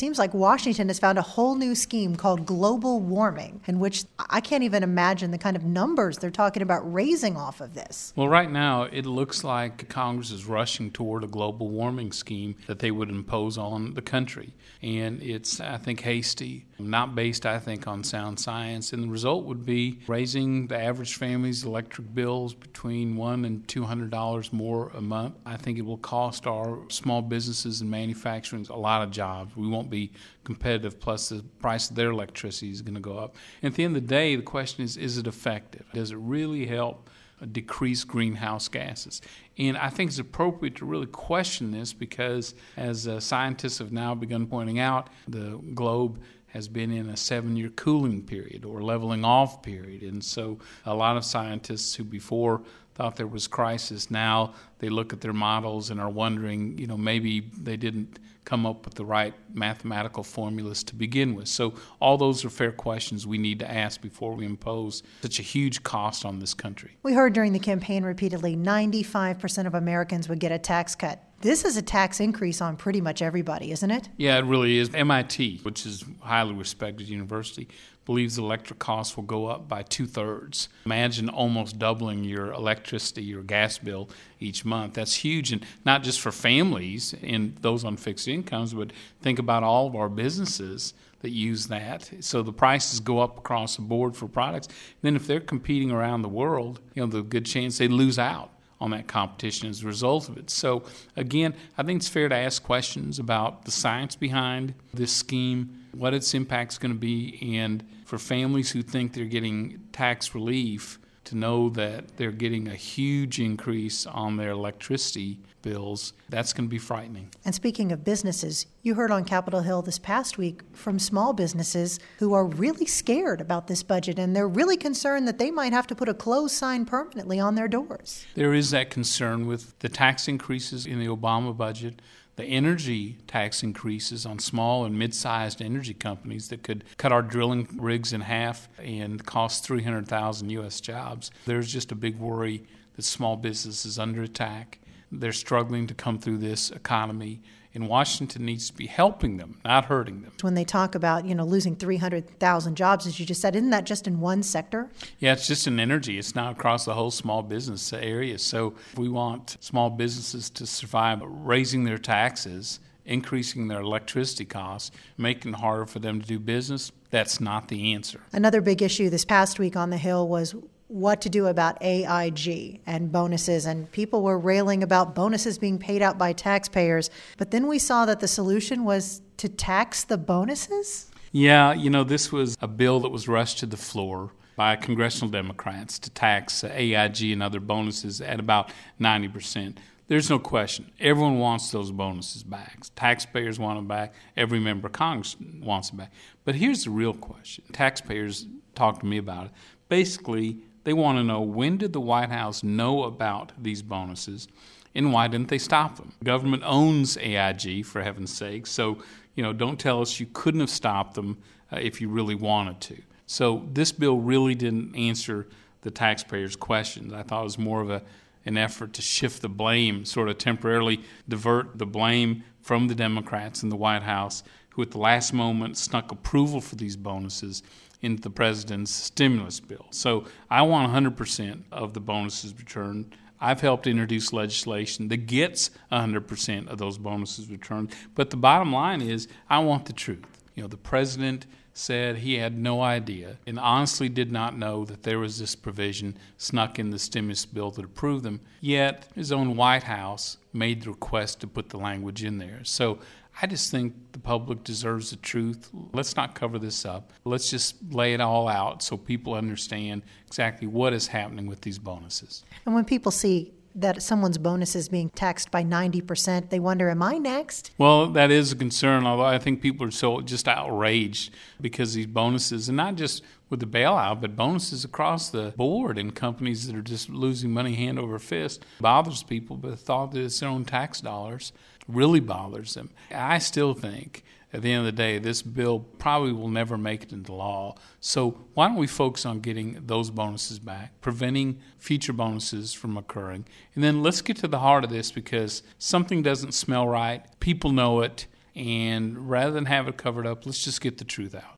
seems like Washington has found a whole new scheme called global warming, in which I can't even imagine the kind of numbers they're talking about raising off of this. Well, right now, it looks like Congress is rushing toward a global warming scheme that they would impose on the country. And it's, I think, hasty, not based, I think, on sound science. And the result would be raising the average family's electric bills between $100 and $200 more a month. I think it will cost our small businesses and manufacturing a lot of jobs. We won't be competitive, plus the price of their electricity is going to go up. And at the end of the day, the question is it effective? Does it really help decrease greenhouse gases? And I think it's appropriate to really question this because, as scientists have now begun pointing out, the globe has been in a 7-year cooling period or leveling off period. And so a lot of scientists who before thought there was crisis, now they look at their models and are wondering, maybe they didn't come up with the right mathematical formulas to begin with. So all those are fair questions we need to ask before we impose such a huge cost on this country. We heard during the campaign repeatedly 95% of Americans would get a tax cut. This is a tax increase on pretty much everybody, isn't it? Yeah, it really is. MIT, which is a highly respected university, believes electric costs will go up by 2/3. Imagine almost doubling your electricity or gas bill each month. That's huge, and not just for families and those on fixed incomes, but think about all of our businesses that use that. So the prices go up across the board for products. Then if they're competing around the world, the good chance they lose out on that competition as a result of it. So again, I think it's fair to ask questions about the science behind this scheme, what its impact's going to be, and for families who think they're getting tax relief, to know that they're getting a huge increase on their electricity bills, that's going to be frightening. And speaking of businesses, you heard on Capitol Hill this past week from small businesses who are really scared about this budget, and they're really concerned that they might have to put a close sign permanently on their doors. There is that concern with the tax increases in the Obama budget, the energy tax increases on small and mid-sized energy companies that could cut our drilling rigs in half and cost 300,000 U.S. jobs. There's just a big worry that small business is under attack. They're struggling to come through this economy, and Washington needs to be helping them, not hurting them. When they talk about, losing 300,000 jobs, as you just said, isn't that just in one sector? Yeah, it's just in energy. It's not across the whole small business area. So if we want small businesses to survive, raising their taxes, increasing their electricity costs, making it harder for them to do business, that's not the answer. Another big issue this past week on the Hill was what to do about AIG and bonuses, and people were railing about bonuses being paid out by taxpayers. But then we saw that the solution was to tax the bonuses? Yeah, this was a bill that was rushed to the floor by congressional Democrats to tax AIG and other bonuses at about 90%. There's no question. Everyone wants those bonuses back. Taxpayers want them back. Every member of Congress wants them back. But here's the real question. Taxpayers talk to me about it. Basically, they want to know, when did the White House know about these bonuses, and why didn't they stop them? The government owns AIG, for heaven's sake, so don't tell us you couldn't have stopped them if you really wanted to. So this bill really didn't answer the taxpayers' questions. I thought it was more of an effort to shift the blame, sort of temporarily divert the blame from the Democrats in the White House, who at the last moment snuck approval for these bonuses into the president's stimulus bill. So I want 100% of the bonuses returned. I've helped introduce legislation that gets 100% of those bonuses returned. But the bottom line is, I want the truth. The president said he had no idea and honestly did not know that there was this provision snuck in the stimulus bill that approved them, yet his own White House made the request to put the language in there. So I just think the public deserves the truth. Let's not cover this up. Let's just lay it all out so people understand exactly what is happening with these bonuses. And when people see that someone's bonus is being taxed by 90%, they wonder, am I next? Well, that is a concern, although I think people are so just outraged because these bonuses, and not just with the bailout, but bonuses across the board in companies that are just losing money hand over fist, bothers people, but the thought that it's their own tax dollars really bothers them. I still think, at the end of the day, this bill probably will never make it into law. So why don't we focus on getting those bonuses back, preventing future bonuses from occurring, and then let's get to the heart of this, because something doesn't smell right. People know it, And rather than have it covered up, let's just get the truth out.